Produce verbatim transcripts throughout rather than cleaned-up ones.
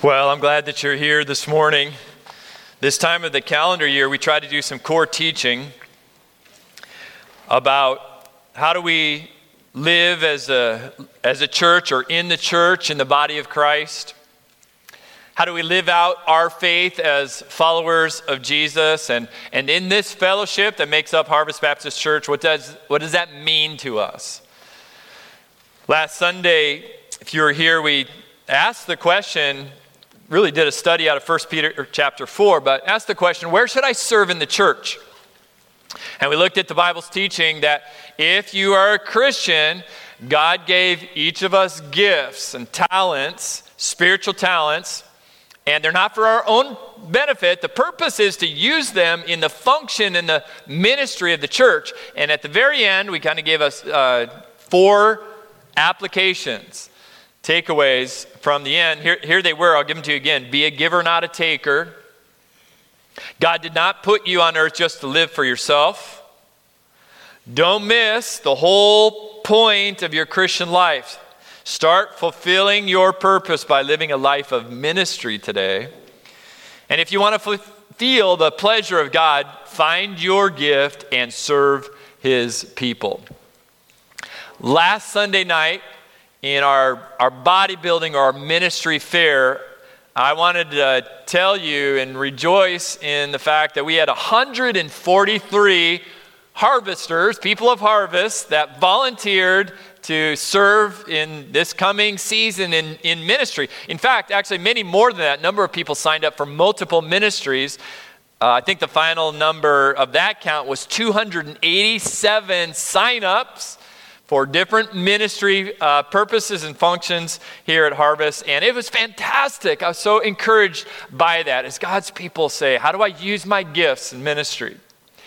Well, I'm glad that you're here this morning. This time of the calendar year, we try to do some core teaching about how do we live as a, as a church or in the church, in the body of Christ. How do we live out our faith as followers of Jesus? And, and in this fellowship that makes up Harvest Baptist Church, what does, what does that mean to us? Last Sunday, if you were here, we asked the question, really did a study out of First Peter chapter four, but asked the question, where should I serve in the church? And we looked at the Bible's teaching that if you are a Christian, God gave each of us gifts and talents, spiritual talents, and they're not for our own benefit. The purpose is to use them in the function and the ministry of the church. And at the very end, we kind of gave us uh, four applications, takeaways from the end. Here, here they were. I'll give them to you again. Be a giver, not a taker. God did not put you on earth just to live for yourself. Don't miss the whole point of your Christian life. Start fulfilling your purpose by living a life of ministry today. And if you want to f- feel the pleasure of God, find your gift and serve His people. Last Sunday night, in our, our bodybuilding or our ministry fair, I wanted to tell you and rejoice in the fact that we had one hundred forty-three harvesters, people of harvest, that volunteered to serve in this coming season in, in ministry. In fact, actually many more than that. Number of people signed up for multiple ministries. Uh, I think the final number of that count was two hundred eighty-seven sign-ups for different ministry uh, purposes and functions here at Harvest. And it was fantastic. I was so encouraged by that. As God's people say, how do I use my gifts in ministry?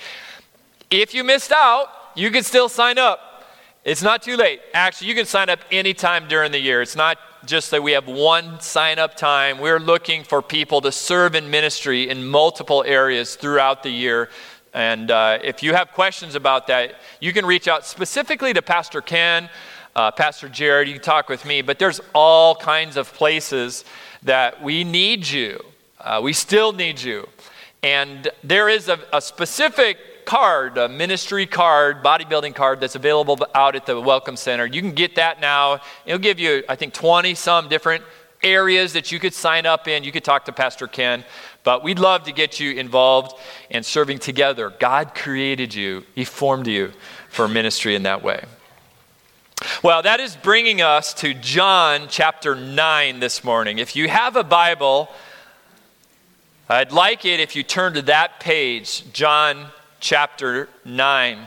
If you missed out, you can still sign up. It's not too late. Actually, you can sign up anytime during the year. It's not just that we have one sign-up time. We're looking for people to serve in ministry in multiple areas throughout the year. And uh, if you have questions about that, you can reach out specifically to Pastor Ken, uh, Pastor Jared. You can talk with me. But there's all kinds of places that we need you. Uh, we still need you. And there is a, a specific card, a ministry card, bodybuilding card that's available out at the Welcome Center. You can get that now. It'll give you, I think, twenty some different areas that you could sign up in. You could talk to Pastor Ken. But we'd love to get you involved in serving together. God created you. He formed you for ministry in that way. Well, that is bringing us to John chapter nine this morning. If you have a Bible, I'd like it if you turn to that page, John chapter nine.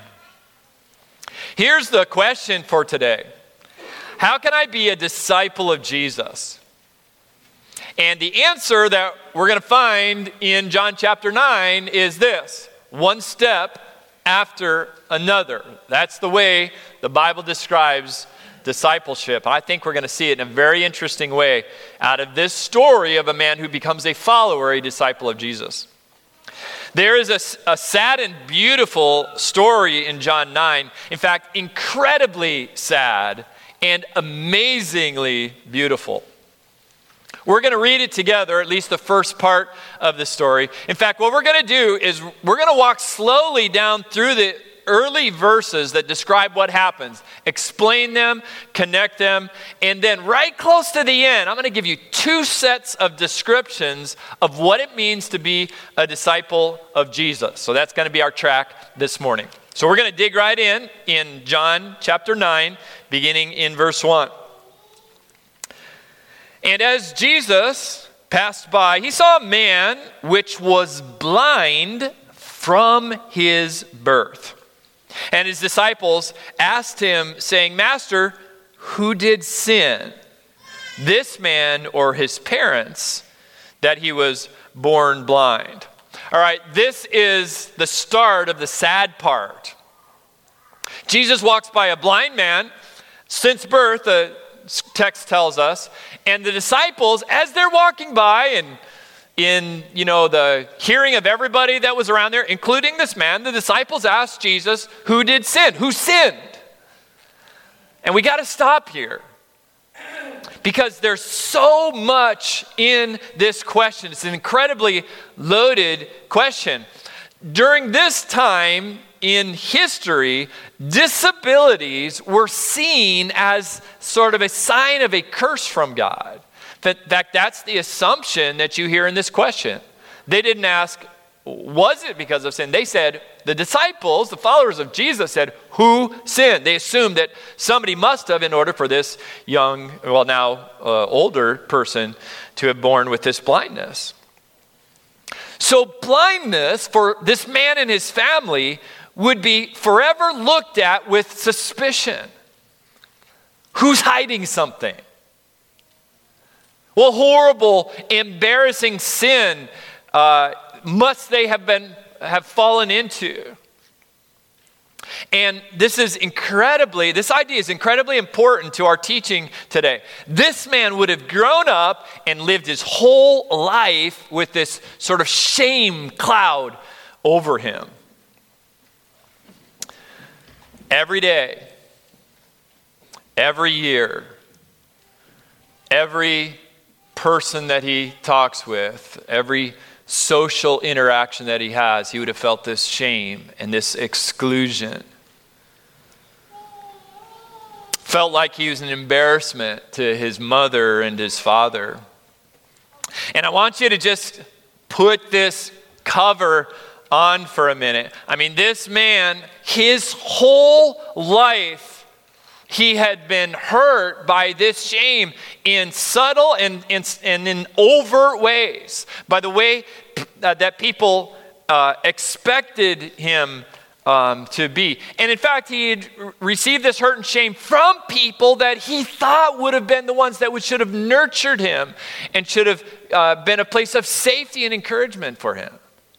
Here's the question for today. How can I be a disciple of Jesus? And the answer that we're going to find in John chapter nine is this: one step after another. That's the way the Bible describes discipleship. I think we're going to see it in a very interesting way out of this story of a man who becomes a follower, a disciple of Jesus. There is a, a sad and beautiful story in John nine. In fact, incredibly sad and amazingly beautiful. We're going to read it together, at least the first part of the story. In fact, what we're going to do is we're going to walk slowly down through the early verses that describe what happens, explain them, connect them, and then right close to the end, I'm going to give you two sets of descriptions of what it means to be a disciple of Jesus. So that's going to be our track this morning. So we're going to dig right in, in John chapter nine, beginning in verse one. And as Jesus passed by, he saw a man which was blind from his birth. And his disciples asked him, saying, Master, who did sin, this man or his parents, that he was born blind? All right, this is the start of the sad part. Jesus walks by a blind man since birth, the text tells us, and the disciples, as they're walking by and in, you know, the hearing of everybody that was around there, including this man, the disciples asked Jesus, who did sin? Who sinned? And we got to stop here. because there's so much in this question. It's an incredibly loaded question. During this time in history, disabilities were seen as sort of a sign of a curse from God. In fact, that's the assumption that you hear in this question. They didn't ask, was it because of sin? They said, the disciples, the followers of Jesus said, who sinned? They assumed that somebody must have in order for this young, well now uh, older person to have born with this blindness. So blindness for this man and his family would be forever looked at with suspicion. Who's hiding something? What horrible, embarrassing sin uh, must they have been have fallen into? And this is incredibly, this idea is incredibly important to our teaching today. This man would have grown up and lived his whole life with this sort of shame cloud over him. Every day, every year, every person that he talks with, every social interaction that he has, he would have felt this shame and this exclusion. Felt like he was an embarrassment to his mother and his father. And I want you to just put this cover on for a minute. I mean, this man, his whole life, he had been hurt by this shame in subtle and, and, and in overt ways, by the way uh, that people uh, expected him um, to be. And in fact, he had received this hurt and shame from people that he thought would have been the ones that would, should have nurtured him and should have uh, been a place of safety and encouragement for him.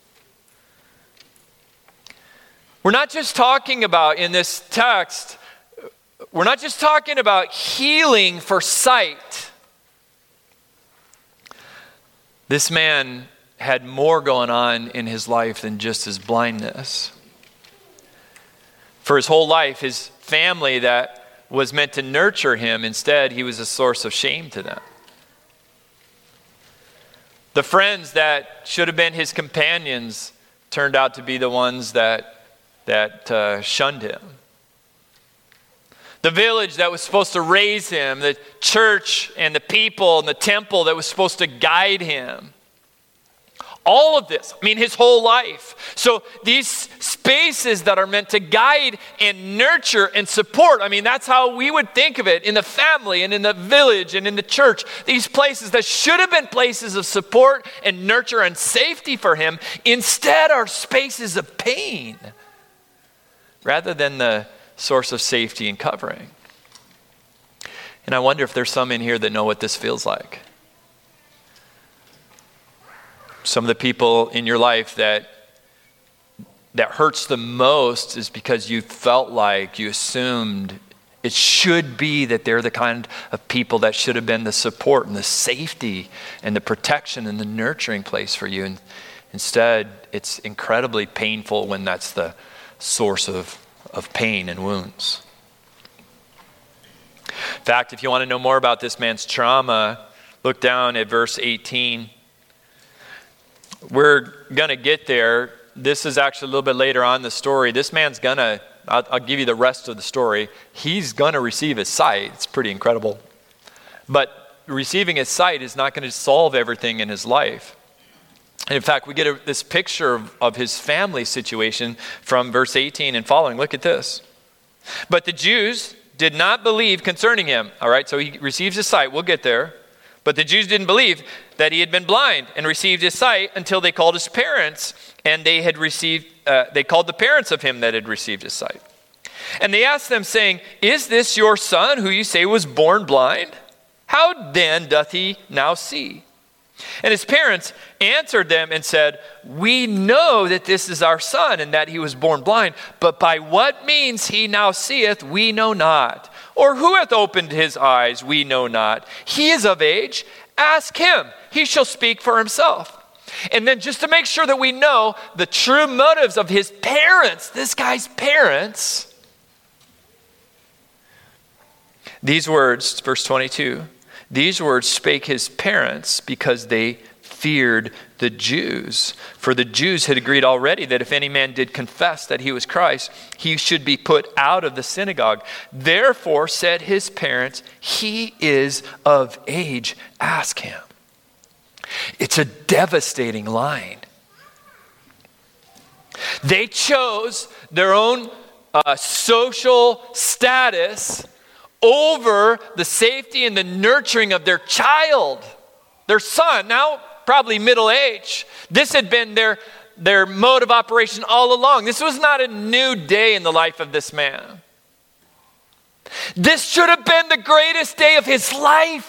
We're not just talking about, in this text, we're not just talking about healing for sight. This man had more going on in his life than just his blindness. For his whole life, his family that was meant to nurture him, instead, he was a source of shame to them. The friends that should have been his companions turned out to be the ones that, that uh, shunned him. The village that was supposed to raise him, the church and the people and the temple that was supposed to guide him. All of this, I mean, his whole life. So these spaces that are meant to guide and nurture and support, I mean, that's how we would think of it in the family and in the village and in the church. These places that should have been places of support and nurture and safety for him, instead are spaces of pain rather than the source of safety and covering. And I wonder if there's some in here that know what this feels like. Some of the people in your life that that hurts the most is because you felt like, you assumed it should be that they're the kind of people that should have been the support and the safety and the protection and the nurturing place for you. And instead, it's incredibly painful when that's the source of of pain and wounds. In fact, if you want to know more about this man's trauma, look down at verse eighteen. We're going to get there. This is actually a little bit later on in the story. This man's going to, I'll, I'll give you the rest of the story. He's going to receive his sight. It's pretty incredible. But receiving his sight is not going to solve everything in his life. And in fact, we get a, this picture of, of his family situation from verse eighteen and following. Look at this. But the Jews did not believe concerning him. All right, so he receives his sight. We'll get there. But the Jews didn't believe that he had been blind and received his sight until they called his parents, and they had received. Uh, they called the parents of him that had received his sight. And they asked them, saying, "Is this your son, who you say was born blind? How then doth he now see?" And his parents answered them and said, "We know that this is our son and that he was born blind, but by what means he now seeth, we know not. Or who hath opened his eyes, we know not. He is of age. Ask him. He shall speak for himself." And then just to make sure that we know the true motives of his parents, this guy's parents, these words, verse twenty-two, These words spake his parents because they feared the Jews. For the Jews had agreed already that if any man did confess that he was Christ, he should be put out of the synagogue. Therefore said his parents, he is of age, ask him. It's a devastating line. They chose their own uh, social status over the safety and the nurturing of their child, their son, now probably middle age. This had been their, their mode of operation all along. This was not a new day in the life of this man. This should have been the greatest day of his life.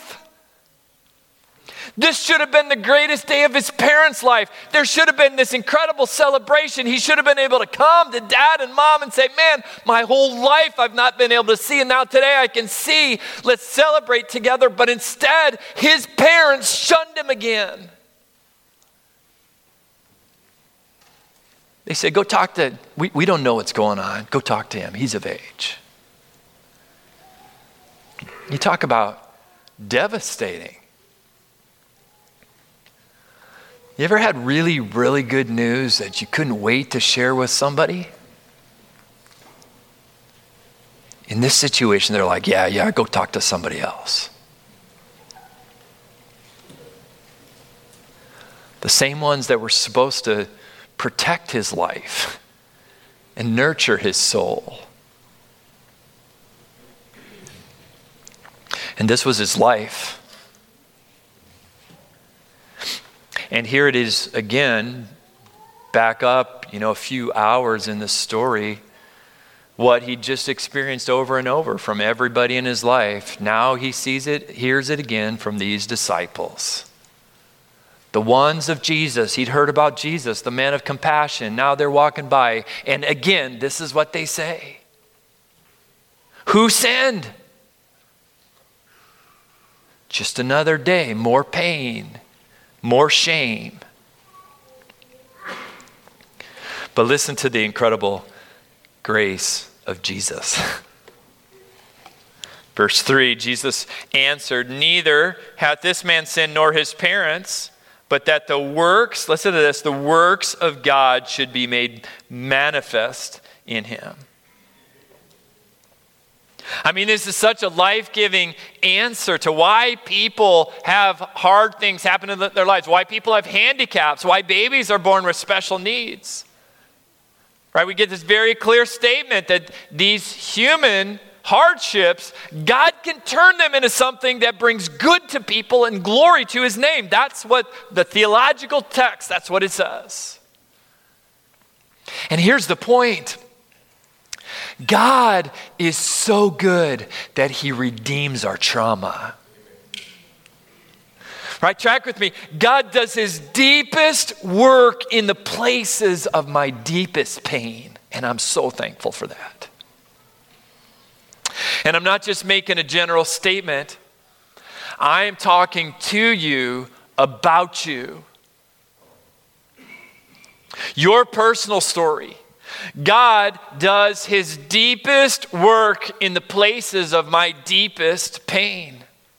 This should have been the greatest day of his parents' life. There should have been this incredible celebration. He should have been able to come to dad and mom and say, man, my whole life I've not been able to see, and now today I can see. Let's celebrate together. But instead, his parents shunned him again. They said, go talk to, we, we don't know what's going on. Go talk to him. He's of age. You talk about devastating. You ever had really, really good news that you couldn't wait to share with somebody? In this situation, they're like, yeah, yeah, go talk to somebody else. The same ones that were supposed to protect his life and nurture his soul. And this was his life. And here it is again, back up, you know, a few hours in the story, what he just experienced over and over from everybody in his life. Now he sees it, hears it again from these disciples. The ones of Jesus. He'd heard about Jesus, the man of compassion. Now they're walking by. And again, this is what they say. Who sinned? Just another day, more pain. More shame. But listen to the incredible grace of Jesus. Verse three, Jesus answered, neither hath this man sinned nor his parents, but that the works, listen to this, the works of God should be made manifest in him. I mean, this is such a life-giving answer to why people have hard things happen in their lives, why people have handicaps, why babies are born with special needs. Right? We get this very clear statement that these human hardships, God can turn them into something that brings good to people and glory to his name. That's what the theological text, that's what it says. And here's the point. God is so good that he redeems our trauma. Right, track with me. God does his deepest work in the places of my deepest pain. And I'm so thankful for that. And I'm not just making a general statement. I am talking to you about you. Your personal story. God does his deepest work in the places of my deepest pain.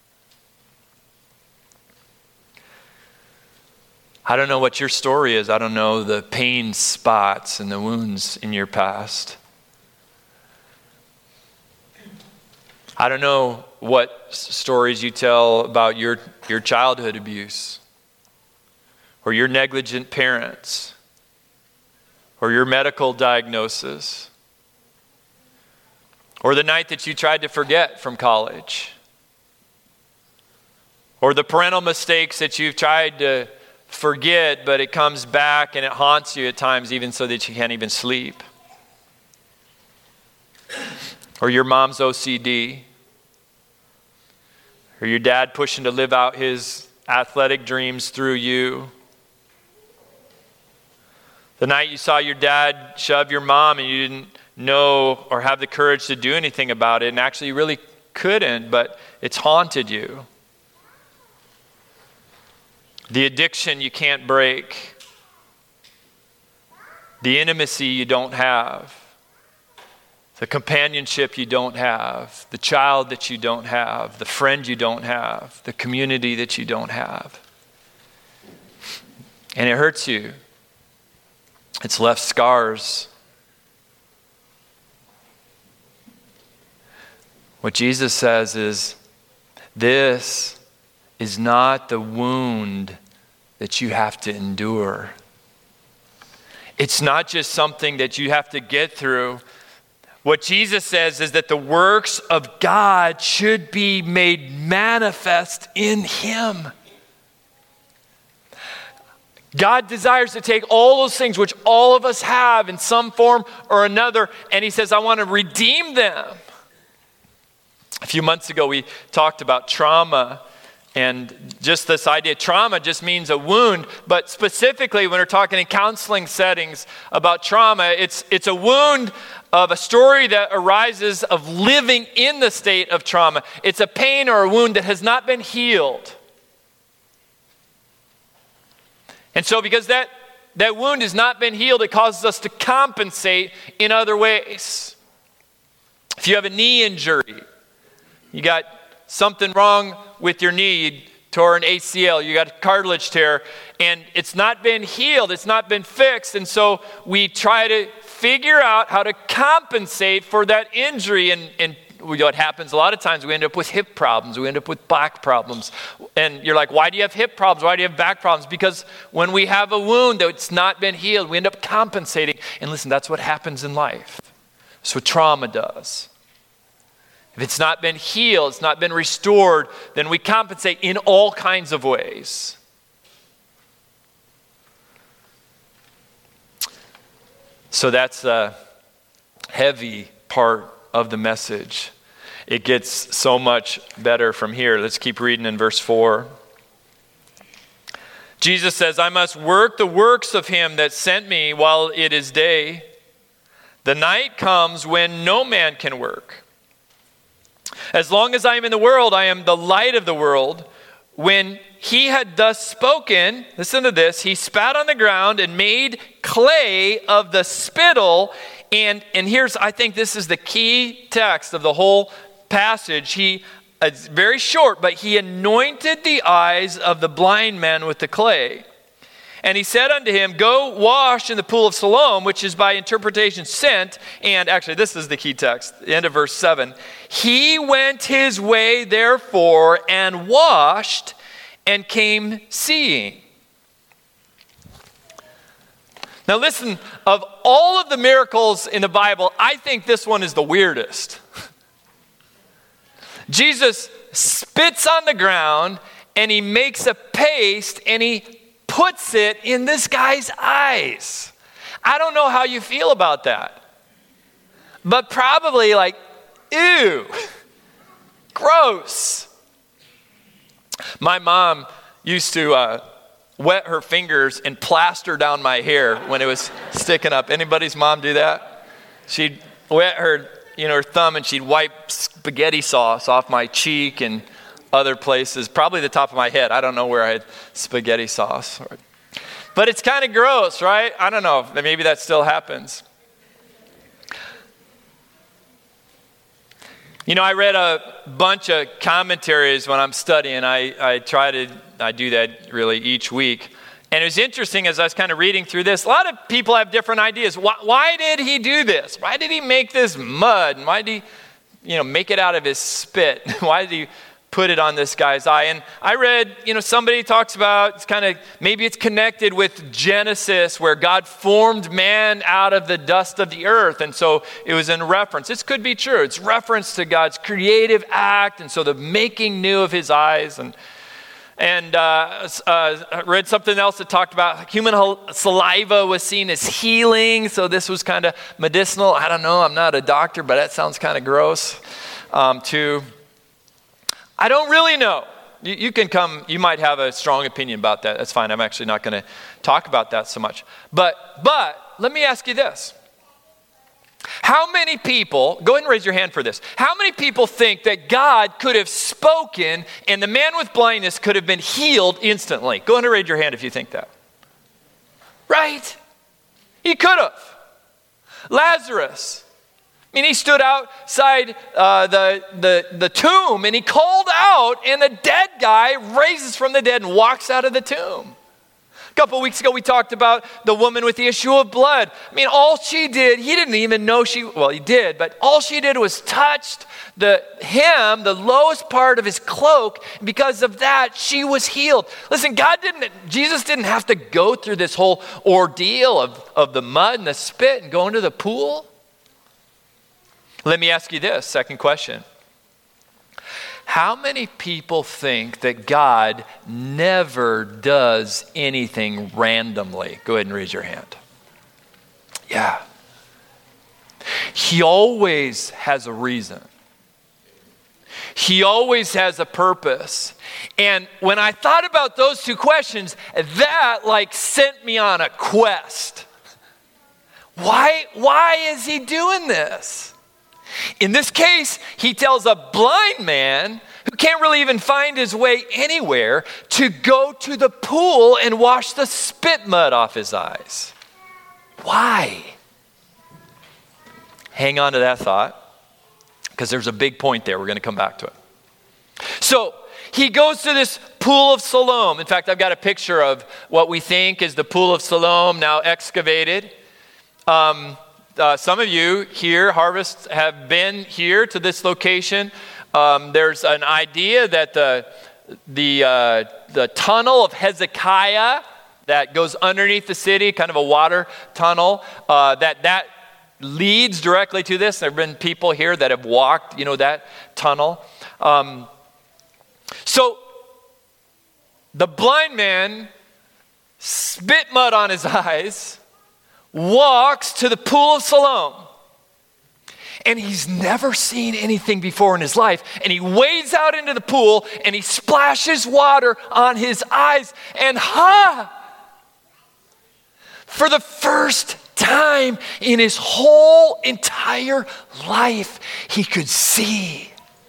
I don't know what your story is. I don't know the pain spots and the wounds in your past. I don't know what stories you tell about your, your childhood abuse or your negligent parents. Or your medical diagnosis, or the night that you tried to forget from college, or the parental mistakes that you've tried to forget, but it comes back and it haunts you at times even so that you can't even sleep, or your mom's O C D, or your dad pushing to live out his athletic dreams through you. The night you saw your dad shove your mom and you didn't know or have the courage to do anything about it, and actually you really couldn't, but it's haunted you. The addiction you can't break. The intimacy you don't have. the companionship you don't have, the child that you don't have, the friend you don't have, the community that you don't have. And it hurts you. It's left scars. What Jesus says is, this is not the wound that you have to endure. It's not just something that you have to get through. What Jesus says is that the works of God should be made manifest in him. God desires to take all those things which all of us have in some form or another, and he says, I want to redeem them. A few months ago, we talked about trauma, and just this idea, trauma just means a wound, but specifically when we're talking in counseling settings about trauma, it's, it's a wound of a story that arises of living in the state of trauma. It's a pain or a wound that has not been healed. And so because that, that wound has not been healed, it causes us to compensate in other ways. If you have a knee injury, you got something wrong with your knee, you tore an A C L, you got a cartilage tear, and it's not been healed, it's not been fixed, and so we try to figure out how to compensate for that injury, and, and what happens a lot of times, we end up with hip problems, we end up with back problems. And you're like, why do you have hip problems? Why do you have back problems? Because when we have a wound that's not been healed, we end up compensating. And listen, that's what happens in life. That's what trauma does. If it's not been healed, it's not been restored, then we compensate in all kinds of ways. So that's a heavy part of the message. It gets so much better from here. Let's keep reading in verse four. Jesus says, I must work the works of him that sent me while it is day. The night comes when no man can work. As long as I am in the world, I am the light of the world. When he had thus spoken, listen to this, he spat on the ground and made clay of the spittle. And, and here's, I think this is the key text of the whole passage. He, it's very short, but he anointed the eyes of the blind man with the clay. And he said unto him, go wash in the pool of Siloam, which is by interpretation sent. And actually, this is the key text, the end of verse seven. He went his way, therefore, and washed and came seeing. Now listen, of all of the miracles in the Bible, I think this one is the weirdest. Jesus spits on the ground and he makes a paste and he puts it in this guy's eyes. I don't know how you feel about that, but probably like, ew, gross. My mom used to uh, wet her fingers and plaster down my hair when it was sticking up. Anybody's mom do that? She'd wet her, you know, her thumb and she'd wipe spaghetti sauce off my cheek and other places, probably the top of my head. I don't know where I had spaghetti sauce. But it's kind of gross, right? I don't know. Maybe that still happens. You know, I read a bunch of commentaries when I'm studying. I, I try to, I do that really each week. And it was interesting as I was kind of reading through this. A lot of people have different ideas. Why, why did he do this? Why did he make this mud? And why did he, you know, make it out of his spit? Why did he put it on this guy's eye? And I read, you know, somebody talks about, it's kind of, maybe it's connected with Genesis where God formed man out of the dust of the earth. And so it was in reference. This could be true. It's reference to God's creative act. And so the making new of his eyes. And And uh, uh, I read something else that talked about human saliva was seen as healing. So this was kind of medicinal. I don't know. I'm not a doctor, but that sounds kind of gross um, too. I don't really know. You, you can come, you might have a strong opinion about that. That's fine. I'm actually not going to talk about that so much. But, but let me ask you this. How many people, go ahead and raise your hand for this. How many people think that God could have spoken and the man with blindness could have been healed instantly? Go ahead and raise your hand if you think that. Right? He could have. Lazarus. I mean, he stood outside uh, the, the, the tomb and he called out, and the dead guy raises from the dead and walks out of the tomb. A couple weeks ago, we talked about the woman with the issue of blood. I mean, all she did, he didn't even know she, well, he did, but all she did was touched the hem, the lowest part of his cloak. And because of that, she was healed. Listen, God didn't, Jesus didn't have to go through this whole ordeal of, of the mud and the spit and go into the pool. Let me ask you this, second question. How many people think that God never does anything randomly? Go ahead and raise your hand. Yeah. He always has a reason. He always has a purpose. And when I thought about those two questions, that like sent me on a quest. Why, why is he doing this? In this case, he tells a blind man who can't really even find his way anywhere to go to the pool and wash the spit mud off his eyes. Why? Hang on to that thought, because there's a big point there. We're going to come back to it. So he goes to this pool of Siloam. In fact, I've got a picture of what we think is the pool of Siloam, now excavated. Um, Uh, some of you here, Harvest, have been here to this location. Um, there's an idea that the the uh, the tunnel of Hezekiah that goes underneath the city, kind of a water tunnel, uh, that that leads directly to this. There have been people here that have walked, you know, that tunnel. Um, so the blind man spit mud on his eyes, walks to the pool of Siloam, and he's never seen anything before in his life, and he wades out into the pool and he splashes water on his eyes, and ha! For the first time in his whole entire life, he could see.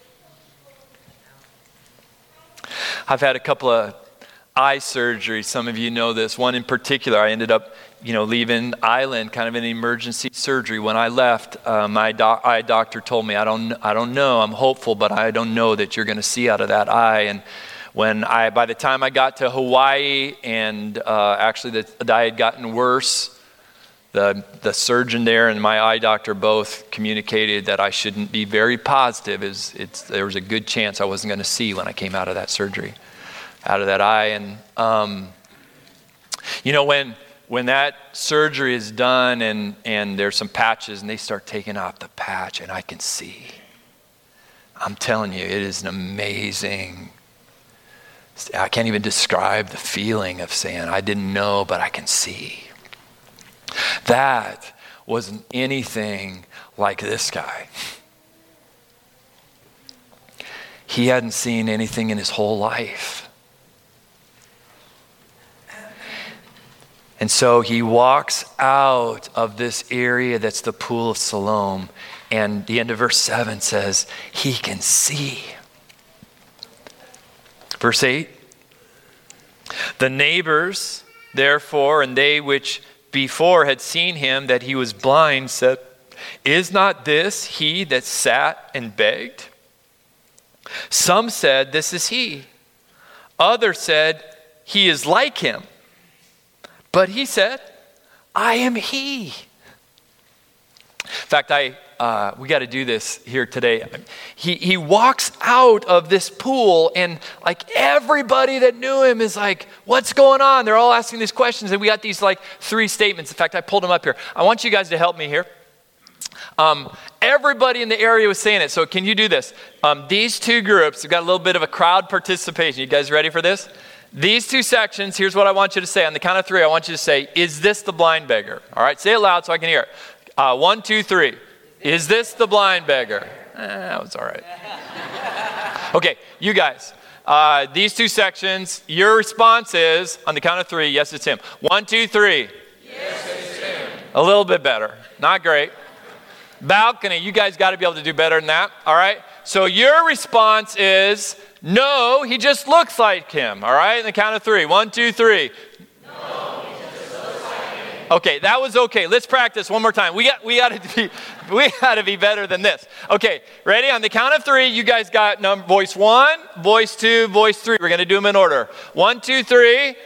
I've had a couple of eye surgeries. Some of you know this. One in particular, I ended up you know, leaving Island, kind of an emergency surgery. When I left, uh, my doc- eye doctor told me, I don't, I don't know, I'm hopeful, but I don't know that you're going to see out of that eye. And when I, by the time I got to Hawaii, and uh, actually the, the eye had gotten worse, the the surgeon there and my eye doctor both communicated that I shouldn't be very positive. It's, it's, there was a good chance I wasn't going to see when I came out of that surgery, out of that eye. And um, you know, when When that surgery is done and, and there's some patches and they start taking off the patch and I can see, I'm telling you, it is an amazing, I can't even describe the feeling of saying, I didn't know, but I can see. That wasn't anything like this guy. He hadn't seen anything in his whole life. And so he walks out of this area that's the pool of Siloam, and the end of verse seven says, he can see. Verse eight, the neighbors, therefore, and they which before had seen him that he was blind, said, is not this he that sat and begged? Some said, this is he. Others said, he is like him. But he said, I am he. In fact, I uh, we got to do this here today. He he walks out of this pool, and like everybody that knew him is like, what's going on? They're all asking these questions, and we got these like three statements. In fact, I pulled them up here. I want you guys to help me here. Um, everybody in the area was saying it. So can you do this? Um, these two groups have got a little bit of a crowd participation. You guys ready for this? These two sections, here's what I want you to say. On the count of three, I want you to say, is this the blind beggar? All right, say it loud so I can hear it. Uh, one, two, three. Is this the blind beggar? Eh, that was all right. Okay, you guys. Uh, these two sections, your response is, on the count of three, yes, it's him. One, two, three. Yes, it's him. A little bit better. Not great. Balcony, you guys got to be able to do better than that. All right? So your response is, no, he just looks like him. All right? On the count of three. One, two, three. No, he just looks like him. Okay, that was okay. Let's practice one more time. We got we got to be we got to be better than this. Okay, ready? On the count of three, you guys got num- voice one, voice two, voice three. We're going to do them in order. One, two, three.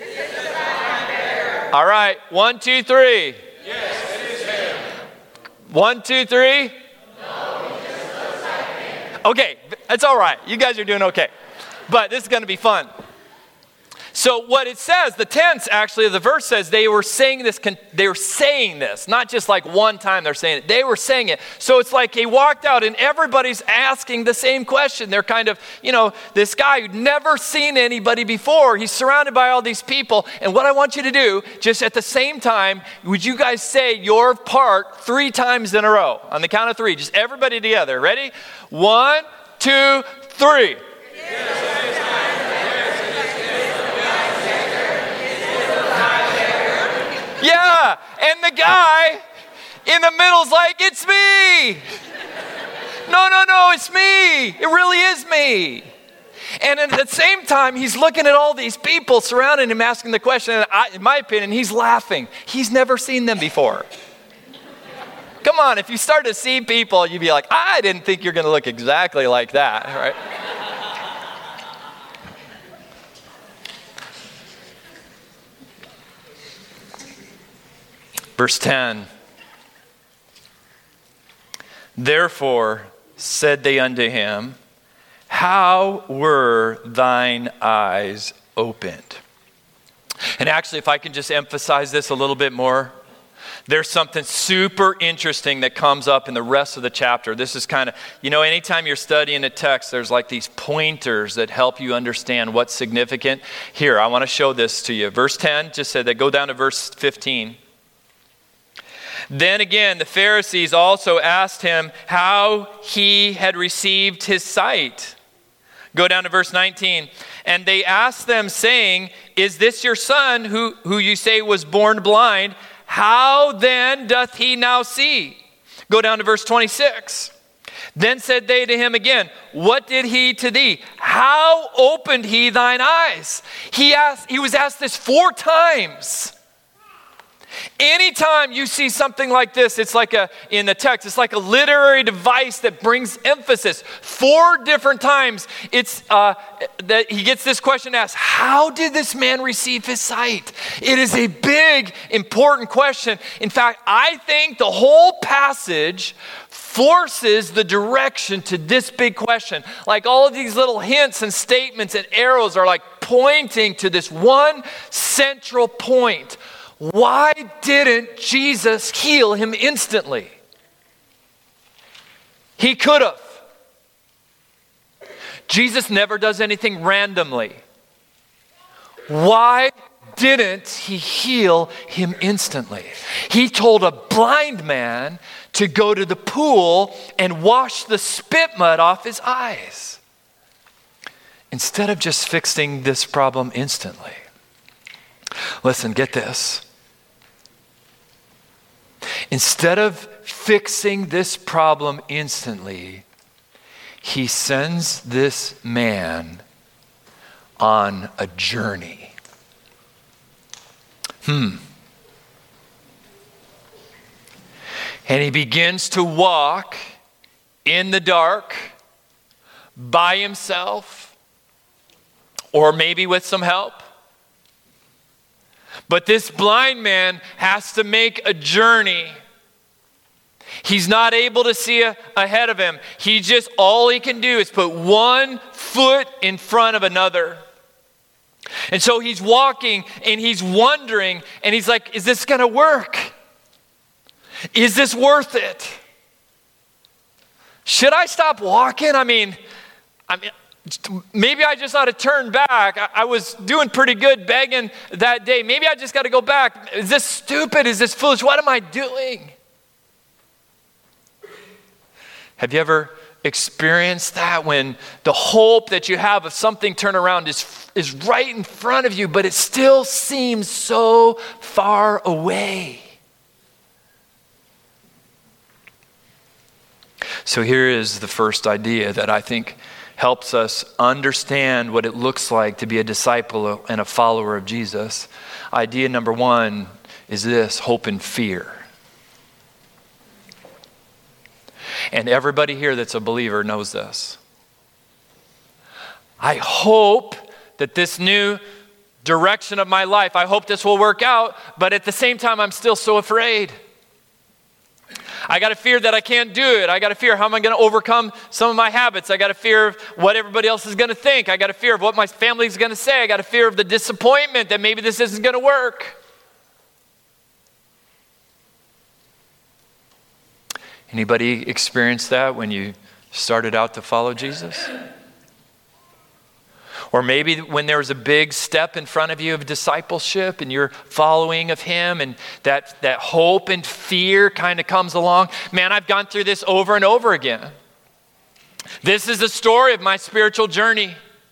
All right. One, two, three. Yes, it is him. One, two, three. No, he just looks like him. Okay, that's all right. You guys are doing okay. But this is going to be fun. So what it says, the tense actually of the verse says they were saying this, they were saying this, not just like one time they're saying it, they were saying it. So it's like he walked out and everybody's asking the same question. They're kind of, you know, this guy who'd never seen anybody before, he's surrounded by all these people. And what I want you to do, just at the same time, would you guys say your part three times in a row? On the count of three, just everybody together. Ready? One, two, three. Yeah, and the guy in the middle's like, it's me. No, no, no, it's me. It really is me. And at the same time, he's looking at all these people surrounding him, asking the question, and I, in my opinion, he's laughing. He's never seen them before. Come on, if you start to see people, you'd be like, I didn't think you're going to look exactly like that, right? Verse ten, therefore said they unto him, how were thine eyes opened? And actually, if I can just emphasize this a little bit more, there's something super interesting that comes up in the rest of the chapter. This is kind of, you know, anytime you're studying a text, there's like these pointers that help you understand what's significant. Here, I want to show this to you. Verse ten just said that. Go down to verse fifteen. Then again, the Pharisees also asked him how he had received his sight. Go down to verse nineteen. And they asked them, saying, is this your son who, who you say was born blind? How then doth he now see? Go down to verse twenty-six. Then said they to him again, what did he to thee? How opened he thine eyes? He asked, he was asked this four times. Anytime you see something like this, it's like a, in the text, it's like a literary device that brings emphasis. Four different times, it's uh, that he gets this question asked, how did this man receive his sight? It is a big, important question. In fact, I think the whole passage forces the direction to this big question. Like all of these little hints and statements and arrows are like pointing to this one central point. Why didn't Jesus heal him instantly? He could have. Jesus never does anything randomly. Why didn't he heal him instantly? He told a blind man to go to the pool and wash the spit mud off his eyes, instead of just fixing this problem instantly. Listen, get this. Instead of fixing this problem instantly, he sends this man on a journey. Hmm. And he begins to walk in the dark by himself, or maybe with some help. But this blind man has to make a journey. He's not able to see a, ahead of him. He just, all he can do is put one foot in front of another. And so he's walking and he's wondering, and he's like, is this going to work? Is this worth it? Should I stop walking? I mean, I mean, maybe I just ought to turn back. I, I was doing pretty good begging that day. Maybe I just got to go back. Is this stupid? Is this foolish? What am I doing? Have you ever experienced that, when the hope that you have of something turn around is, is right in front of you, but it still seems so far away? So here is the first idea that I think helps us understand what it looks like to be a disciple and a follower of Jesus. Idea number one is this: hope and fear. And everybody here that's a believer knows this. I hope that this new direction of my life, I hope this will work out, but at the same time, I'm still so afraid. I got a fear that I can't do it. I got a fear how am I going to overcome some of my habits. I got a fear of what everybody else is going to think. I got a fear of what my family is going to say. I got a fear of the disappointment that maybe this isn't going to work. Anybody experience that when you started out to follow Jesus? Or maybe when there was a big step in front of you of discipleship and you're following of him, and that, that hope and fear kind of comes along. Man, I've gone through this over and over again. This is the story of my spiritual journey.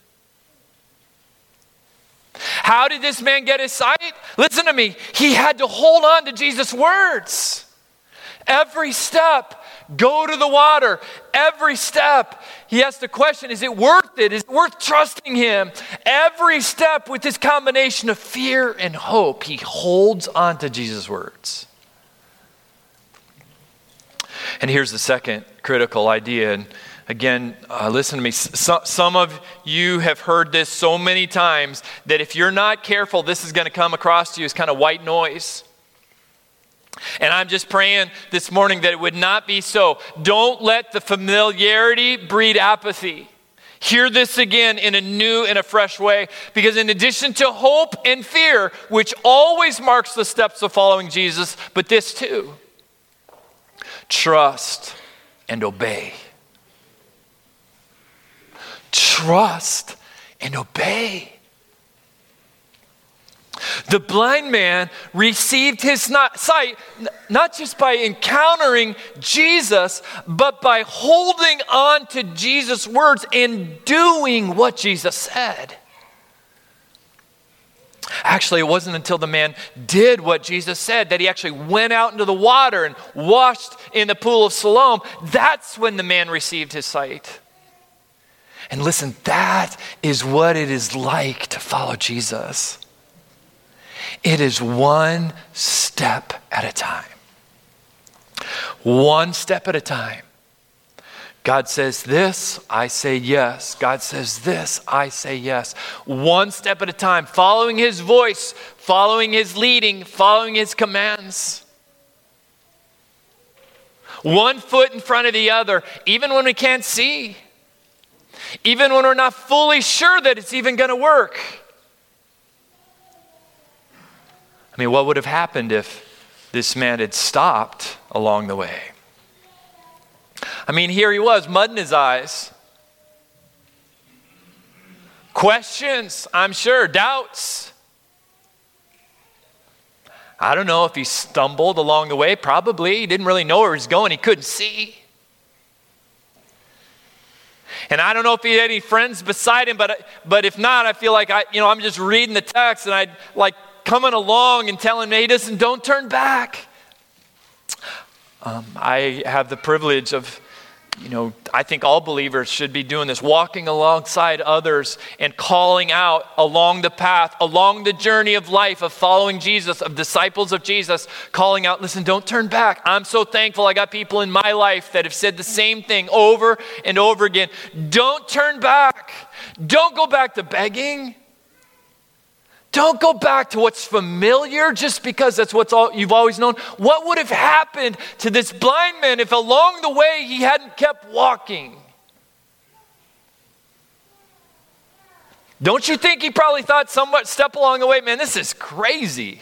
How did this man get his sight? Listen to me. He had to hold on to Jesus' words. Every step, go to the water. Every step, he asked the question, is it worth it? Is it worth trusting him? Every step with this combination of fear and hope, he holds on to Jesus' words. And here's the second critical idea. And again, uh, listen to me. So, some of you have heard this so many times that if you're not careful, this is going to come across to you as kind of white noise. And I'm just praying this morning that it would not be so. Don't let the familiarity breed apathy. Hear this again in a new and a fresh way, because in addition to hope and fear, which always marks the steps of following Jesus, but this too, trust and obey. Trust and obey. The blind man received his sight not just by encountering Jesus, but by holding on to Jesus' words and doing what Jesus said. Actually, it wasn't until the man did what Jesus said that he actually went out into the water and washed in the pool of Siloam. That's when the man received his sight. And listen, that is what it is like to follow Jesus. It is one step at a time. One step at a time. God says this, I say yes. God says this, I say yes. One step at a time, following his voice, following his leading, following his commands. One foot in front of the other, even when we can't see. Even when we're not fully sure that it's even going to work. I mean, what would have happened if this man had stopped along the way? I mean, here he was, mud in his eyes. Questions, I'm sure, doubts. I don't know if he stumbled along the way. Probably. He didn't really know where he was going. He couldn't see. And I don't know if he had any friends beside him, but but if not, I feel like I, you know, I'm just reading the text and I'd like coming along and telling me, listen, don't turn back. Um, I have the privilege of, you know, I think all believers should be doing this, walking alongside others and calling out along the path, along the journey of life, of following Jesus, of disciples of Jesus, calling out, listen, don't turn back. I'm so thankful I got people in my life that have said the same thing over and over again. Don't turn back. Don't go back to begging. Don't go back to what's familiar just because that's what you've always known. What would have happened to this blind man if along the way he hadn't kept walking? Don't you think he probably thought somewhat step along the way, man, this is crazy.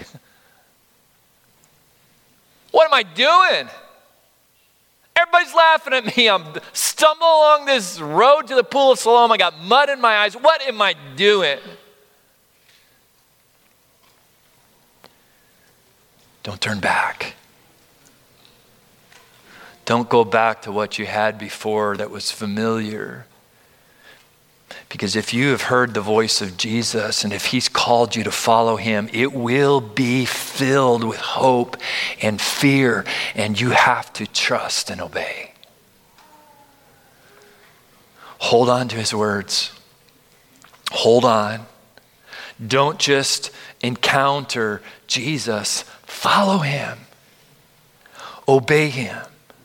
What am I doing? Everybody's laughing at me. I'm stumbling along this road to the pool of Siloam. I got mud in my eyes. What am I doing? Don't turn back. Don't go back to what you had before that was familiar. Because if you have heard the voice of Jesus and if he's called you to follow him, it will be filled with hope and fear, and you have to trust and obey. Hold on to his words. Hold on. Don't just encounter Jesus. Follow him. Obey him.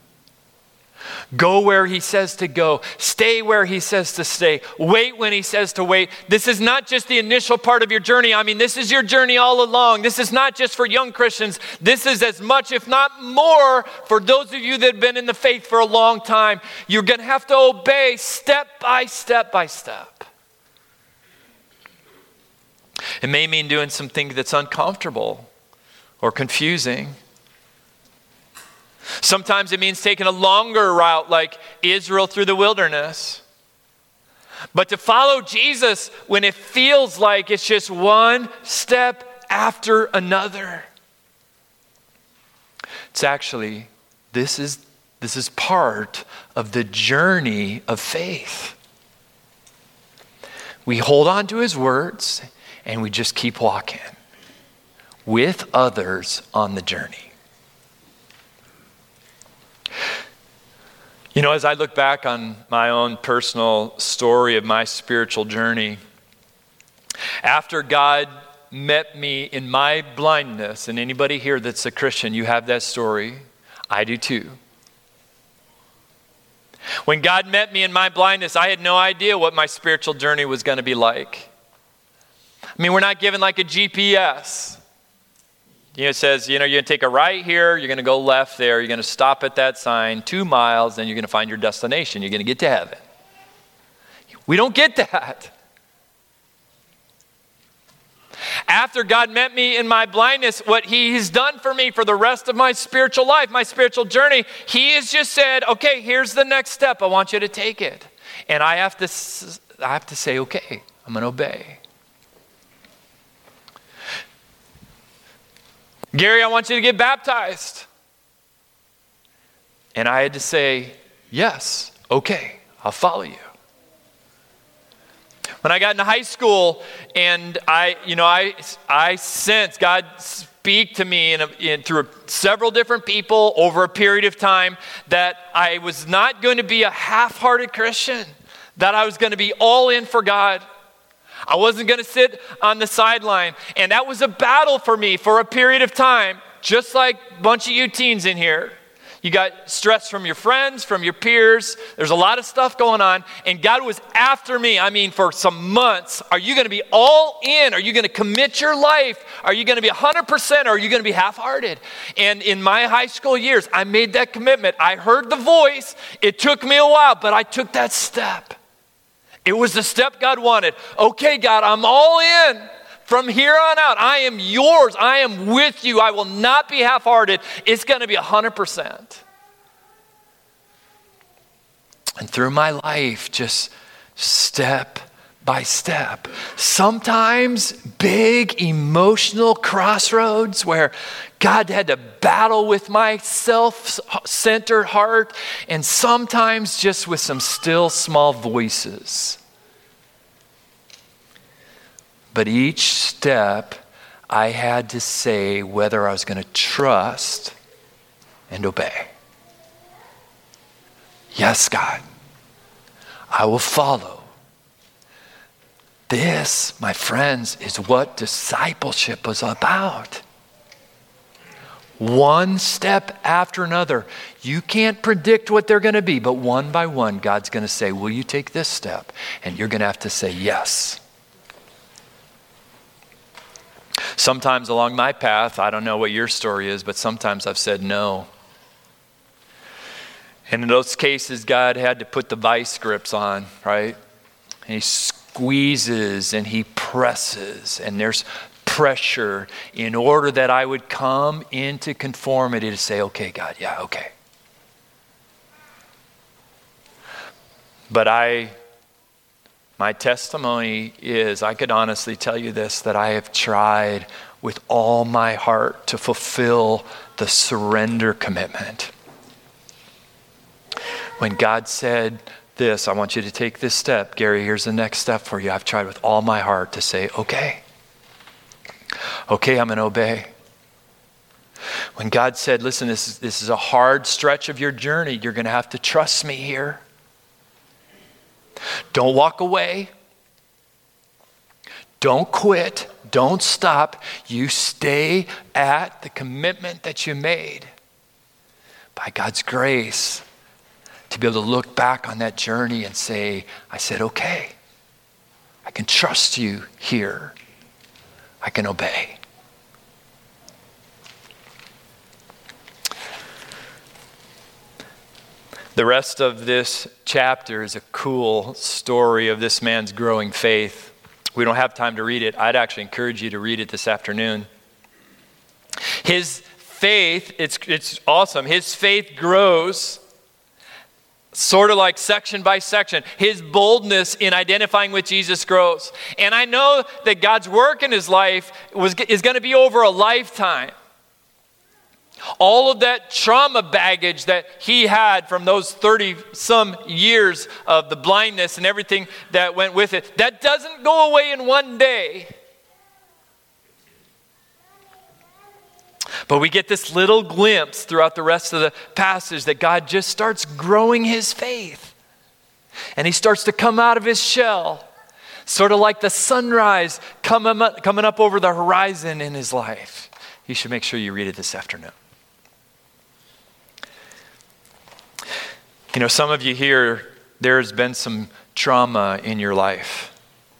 Go where he says to go. Stay where he says to stay. Wait when he says to wait. This is not just the initial part of your journey. I mean, this is your journey all along. This is not just for young Christians. This is as much, if not more, for those of you that have been in the faith for a long time. You're going to have to obey step by step by step. It may mean doing something that's uncomfortable or confusing. Sometimes it means taking a longer route like Israel through the wilderness. But to follow Jesus when it feels like it's just one step after another. It's actually, this is, this is part of the journey of faith. We hold on to his words and we just keep walking with others on the journey. You know, as I look back on my own personal story of my spiritual journey, after God met me in my blindness, and anybody here that's a Christian, you have that story. I do too. When God met me in my blindness, I had no idea what my spiritual journey was going to be like. I mean, we're not given like a G P S. You know, it says, you know, you're going to take a right here, you're going to go left there, you're going to stop at that sign, two miles, then you're going to find your destination. You're going to get to heaven. We don't get that. After God met me in my blindness, what he's done for me for the rest of my spiritual life, my spiritual journey, he has just said, okay, here's the next step. I want you to take it. And I have to, I have to say, okay, I'm going to obey. Gary, I want you to get baptized. And I had to say, yes, okay, I'll follow you. When I got into high school and I, you know, I, I sensed God speak to me in, a, in through several different people over a period of time that I was not going to be a half-hearted Christian, that I was going to be all in for God. I wasn't going to sit on the sideline. And that was a battle for me for a period of time, just like a bunch of you teens in here. You got stress from your friends, from your peers. There's a lot of stuff going on. And God was after me, I mean, for some months. Are you going to be all in? Are you going to commit your life? Are you going to be one hundred percent or are you going to be half-hearted? And in my high school years, I made that commitment. I heard the voice. It took me a while, but I took that step. It was the step God wanted. Okay, God, I'm all in. From here on out, I am yours. I am with you. I will not be half-hearted. It's going to be one hundred percent. And through my life, just step by step. Sometimes big emotional crossroads where God had to battle with my self-centered heart, and sometimes just with some still small voices. But each step, I had to say whether I was going to trust and obey. Yes, God, I will follow. This, my friends, is what discipleship is about. One step after another. You can't predict what they're going to be, but one by one, God's going to say, will you take this step? And you're going to have to say yes. Sometimes along my path, I don't know what your story is, but sometimes I've said no. And in those cases, God had to put the vice grips on, right? And he squeezes and he presses, and there's pressure in order that I would come into conformity to say, okay, God, yeah, okay. But I, my testimony is, I could honestly tell you this, that I have tried with all my heart to fulfill the surrender commitment. When God said this, I want you to take this step. Gary, here's the next step for you. I've tried with all my heart to say, okay. Okay, I'm going to obey. When God said, listen, this is, this is a hard stretch of your journey. You're going to have to trust me here. Don't walk away. Don't quit. Don't stop. You stay at the commitment that you made by God's grace to be able to look back on that journey and say, I said, okay, I can trust you here. I can obey. The rest of this chapter is a cool story of this man's growing faith. We don't have time to read it. I'd actually encourage you to read it this afternoon. His faith, it's, it's awesome. His faith grows sort of like section by section. His boldness in identifying with Jesus grows. And I know that God's work in his life was, is going to be over a lifetime. All of that trauma baggage that he had from those thirty some years of the blindness and everything that went with it, that doesn't go away in one day. But we get this little glimpse throughout the rest of the passage that God just starts growing his faith. And he starts to come out of his shell, sort of like the sunrise coming up, coming up over the horizon in his life. You should make sure you read it this afternoon. You know, some of you here, there's been some trauma in your life.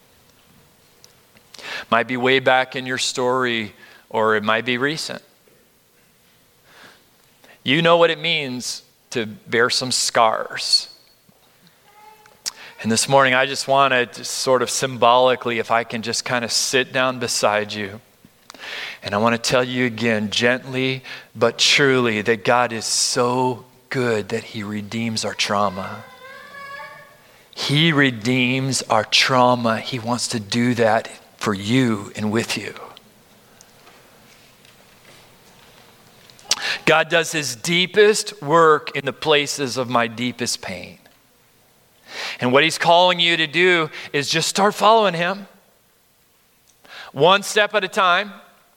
Might be way back in your story, or it might be recent. You know what it means to bear some scars. And this morning, I just want to sort of symbolically, if I can just kind of sit down beside you. And I want to tell you again, gently but truly, that God is so good that he redeems our trauma. He redeems our trauma. He wants to do that for you and with you. God does his deepest work in the places of my deepest pain. And what he's calling you to do is just start following him. One step at a time.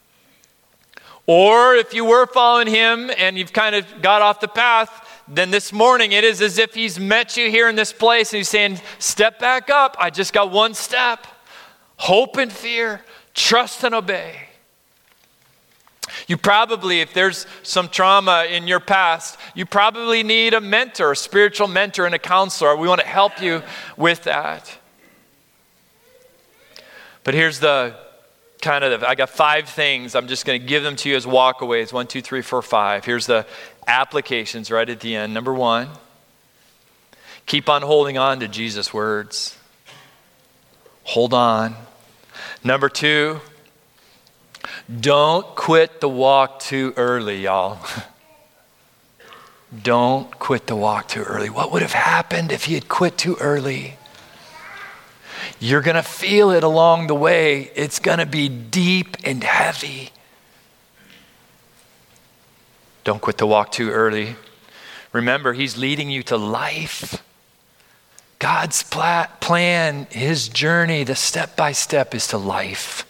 Or if you were following him and you've kind of got off the path, then this morning it is as if he's met you here in this place and he's saying, step back up. I just got one step. Hope and fear, trust and obey. You probably, if there's some trauma in your past, you probably need a mentor, a spiritual mentor and a counselor. We want to help you with that. But here's the kind of, I got five things. I'm just going to give them to you as walkaways. One, two, three, four, five. Here's the applications right at the end. Number one, keep on holding on to Jesus' words. Hold on. Number two, don't quit the walk too early, y'all. Don't quit the walk too early. What would have happened if he had quit too early? You're going to feel it along the way. It's going to be deep and heavy. Don't quit the walk too early. Remember, he's leading you to life. God's pla- plan, his journey, the step by step is to life.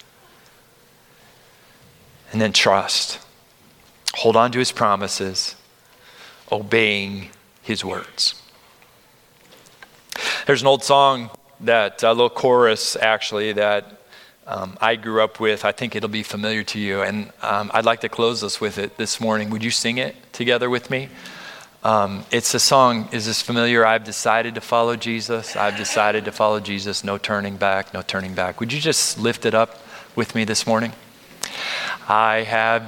And then trust. Hold on to his promises, obeying his words. There's an old song that, a little chorus actually, that um, I grew up with. I think it'll be familiar to you. And um, I'd like to close us with it this morning. Would you sing it together with me? Um, it's a song, is this familiar? I've decided to follow Jesus. I've decided to follow Jesus. No turning back, no turning back. Would you just lift it up with me this morning? I have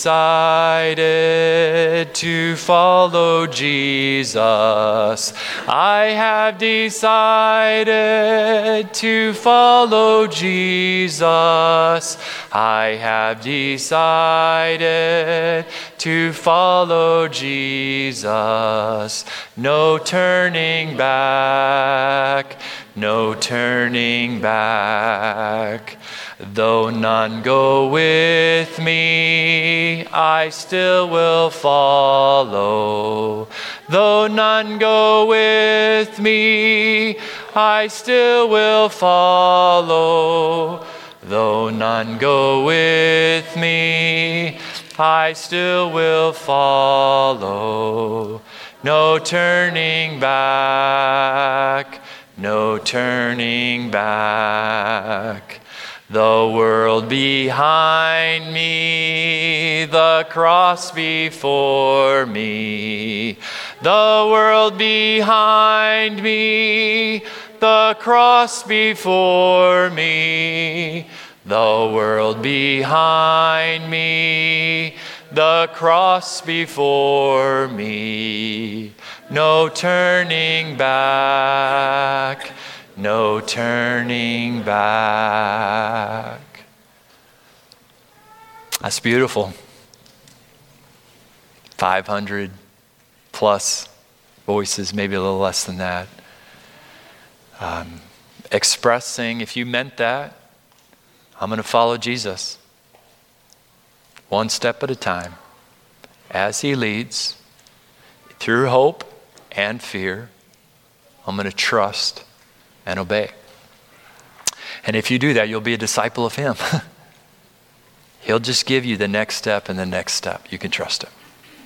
decided to follow Jesus. I have decided to follow Jesus. I have decided to follow Jesus. No turning back, no turning back. Though none go with me, I still will follow. Though none go with me, I still will follow. Though none go with me, I still will follow. No turning back, no turning back. The world behind me, the cross before me. The world behind me, the cross before me. The world behind me, the cross before me. No turning back, no turning back. That's beautiful. five hundred plus voices, maybe a little less than that. Um, expressing, if you meant that, I'm going to follow Jesus. One step at a time. As he leads, through hope and fear, I'm going to trust and obey. And if you do that, you'll be a disciple of him. He'll just give you the next step and the next step. You can trust him.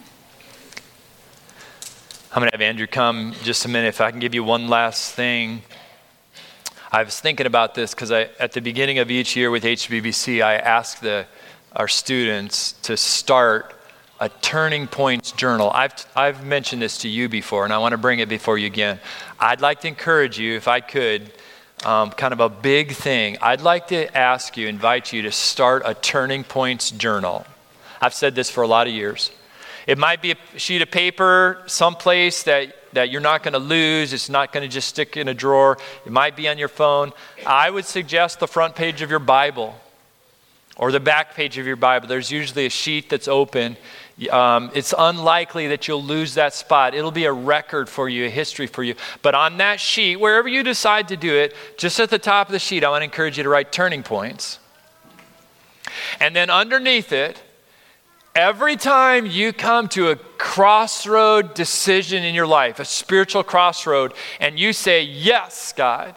I'm going to have Andrew come just a minute. If I can give you one last thing. I was thinking about this because I, at the beginning of each year with H B B C, I ask the, our students to start a Turning Points journal. I've, I've mentioned this to you before, and I want to bring it before you again. I'd like to encourage you, if I could, um, kind of a big thing. I'd like to ask you, invite you to start a Turning Points journal. I've said this for a lot of years. It might be a sheet of paper someplace that, that you're not going to lose. It's not going to just stick in a drawer. It might be on your phone. I would suggest the front page of your Bible or the back page of your Bible. There's usually a sheet that's open. Um, it's unlikely that you'll lose that spot. It'll be a record for you, a history for you. But on that sheet, wherever you decide to do it, just at the top of the sheet, I want to encourage you to write turning points. And then underneath it, every time you come to a crossroad decision in your life, a spiritual crossroad, and you say, yes, God,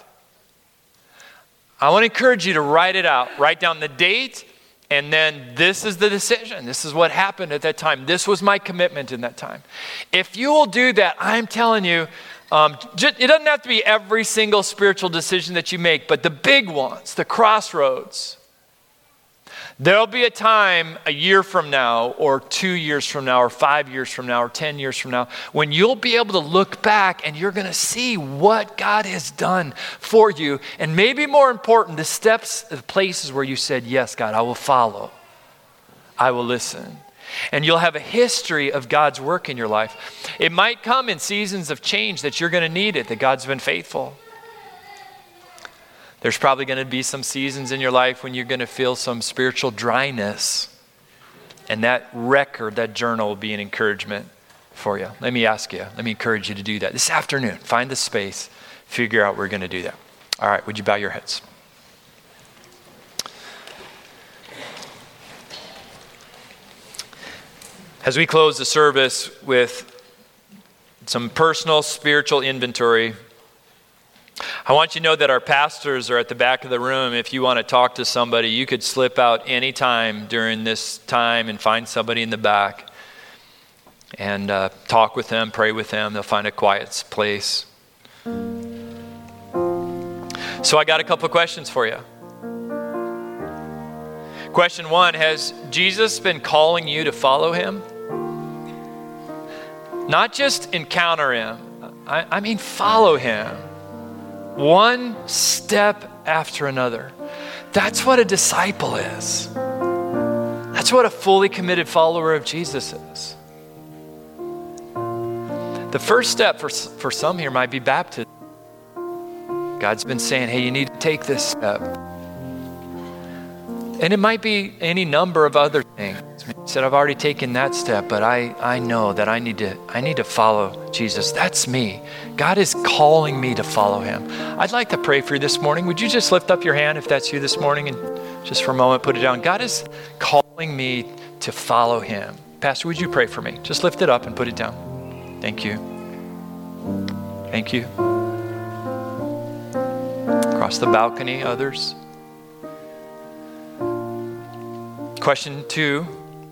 I want to encourage you to write it out. Write down the date, and then this is the decision. This is what happened at that time. This was my commitment in that time. If you will do that, I'm telling you, um, just, it doesn't have to be every single spiritual decision that you make, but the big ones, the crossroads. There'll be a time a year from now or two years from now or five years from now or ten years from now when you'll be able to look back and you're going to see what God has done for you. And maybe more important, the steps, the places where you said, yes, God, I will follow. I will listen. And you'll have a history of God's work in your life. It might come in seasons of change that you're going to need it, that God's been faithful. There's probably going to be some seasons in your life when you're going to feel some spiritual dryness. And that record, that journal will be an encouragement for you. Let me ask you, let me encourage you to do that. This afternoon, find the space, figure out we're going to do that. All right, would you bow your heads? As we close the service with some personal spiritual inventory, I want you to know that our pastors are at the back of the room. If you want to talk to somebody, you could slip out anytime during this time and find somebody in the back and uh, talk with them, pray with them. They'll find a quiet place. So I got a couple of questions for you. Question one, has Jesus been calling you to follow him? Not just encounter him. I, I mean follow him. One step after another. That's what a disciple is. That's what a fully committed follower of Jesus is. The first step for, for some here might be baptism. God's been saying, hey, you need to take this step. And it might be any number of other things. He said, I've already taken that step, but I, I know that I need to I need to follow Jesus. That's me. God is calling me to follow him. I'd like to pray for you this morning. Would you just lift up your hand if that's you this morning and just for a moment put it down. God is calling me to follow him. Pastor, would you pray for me? Just lift it up and put it down. Thank you. Thank you. Across the balcony, others. Question two.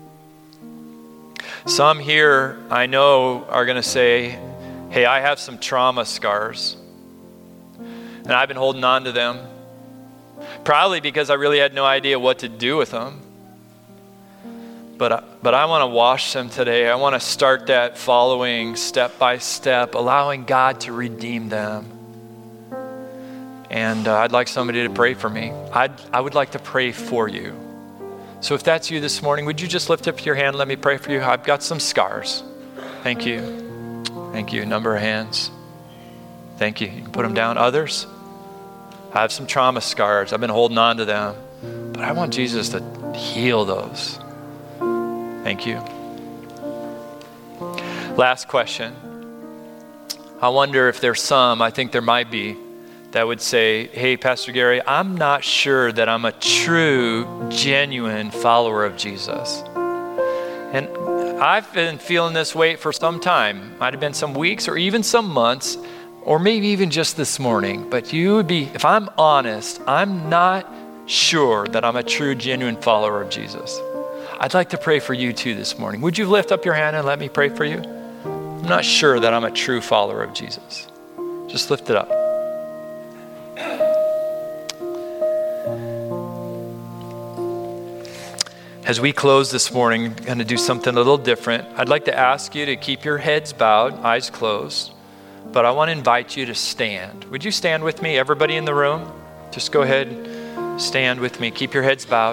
Some here I know are going to say, hey, I have some trauma scars and I've been holding on to them. Probably because I really had no idea what to do with them. But I, but I want to wash them today. I want to start that following step by step, allowing God to redeem them. And uh, I'd like somebody to pray for me. I'd, I would like to pray for you. So if that's you this morning, would you just lift up your hand? Let me pray for you. I've got some scars. Thank you. Thank you. Number of hands. Thank you. You can put them down. Others? I have some trauma scars. I've been holding on to them. But I want Jesus to heal those. Thank you. Last question. I wonder if there's some, I think there might be, that would say, hey, Pastor Gary, I'm not sure that I'm a true, genuine follower of Jesus. And I've been feeling this weight for some time. Might have been some weeks or even some months, or maybe even just this morning. But you would be, if I'm honest, I'm not sure that I'm a true, genuine follower of Jesus. I'd like to pray for you too this morning. Would you lift up your hand and let me pray for you? I'm not sure that I'm a true follower of Jesus. Just lift it up. As we close this morning, I'm going to do something a little different. I'd like to ask you to keep your heads bowed, eyes closed, but I want to invite you to stand. Would you stand with me, everybody in the room? Just go ahead and stand with me. Keep your heads bowed.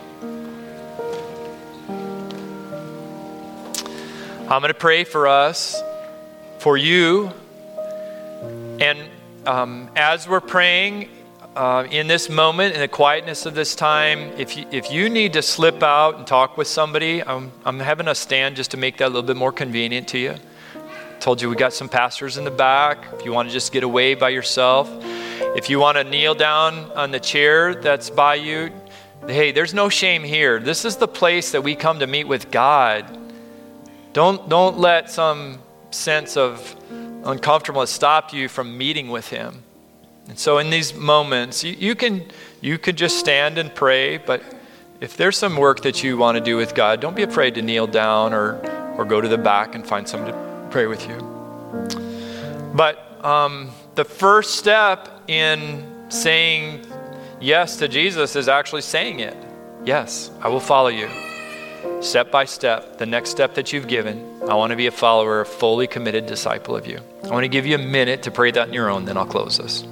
I'm going to pray for us, for you, and um, as we're praying, Uh, in this moment, in the quietness of this time, if you, if you need to slip out and talk with somebody, I'm, I'm having us stand just to make that a little bit more convenient to you. Told you we got some pastors in the back. If you want to just get away by yourself. If you want to kneel down on the chair that's by you, hey, there's no shame here. This is the place that we come to meet with God. Don't, don't let some sense of uncomfortableness stop you from meeting with him. And so in these moments, you, you can you could just stand and pray, but if there's some work that you want to do with God, don't be afraid to kneel down or, or go to the back and find someone to pray with you. But um, the first step in saying yes to Jesus is actually saying it. Yes, I will follow you. Step by step, the next step that you've given, I want to be a follower, a fully committed disciple of you. I want to give you a minute to pray that on your own, then I'll close this.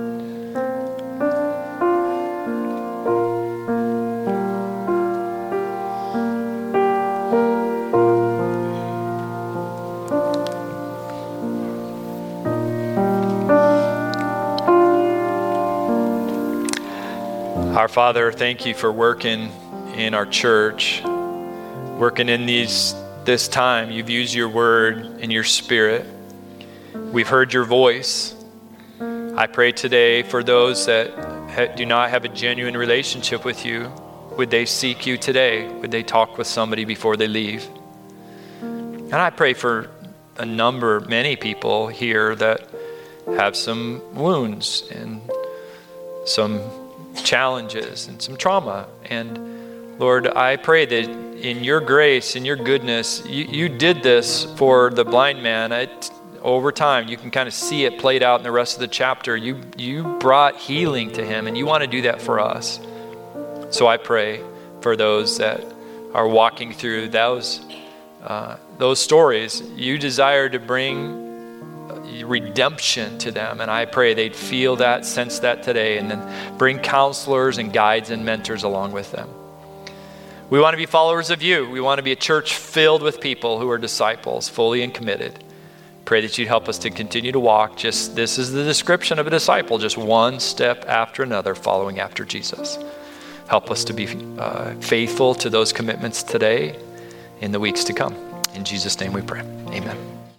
Our Father, thank you for working in our church, working in these this time. You've used your word and your spirit. We've heard your voice. I pray today for those that ha- do not have a genuine relationship with you. Would they seek you today? Would they talk with somebody before they leave? And I pray for a number, many people here that have some wounds and some challenges and some trauma. And Lord, I pray that in your grace, in your goodness, you, you did this for the blind man. It, over time, you can kind of see it played out in the rest of the chapter. You, you brought healing to him, and you want to do that for us. So I pray for those that are walking through those, uh, those stories. You desire to bring redemption to them, and I pray they'd feel that, sense that today, and then bring counselors and guides and mentors along with them. We want to be followers of you. We want to be a church filled with people who are disciples, fully and committed. Pray that you'd help us to continue to walk. Just this is the description of a disciple, just one step after another, following after Jesus. Help us to be uh, faithful to those commitments today, in the weeks to come. In Jesus' name we pray. Amen.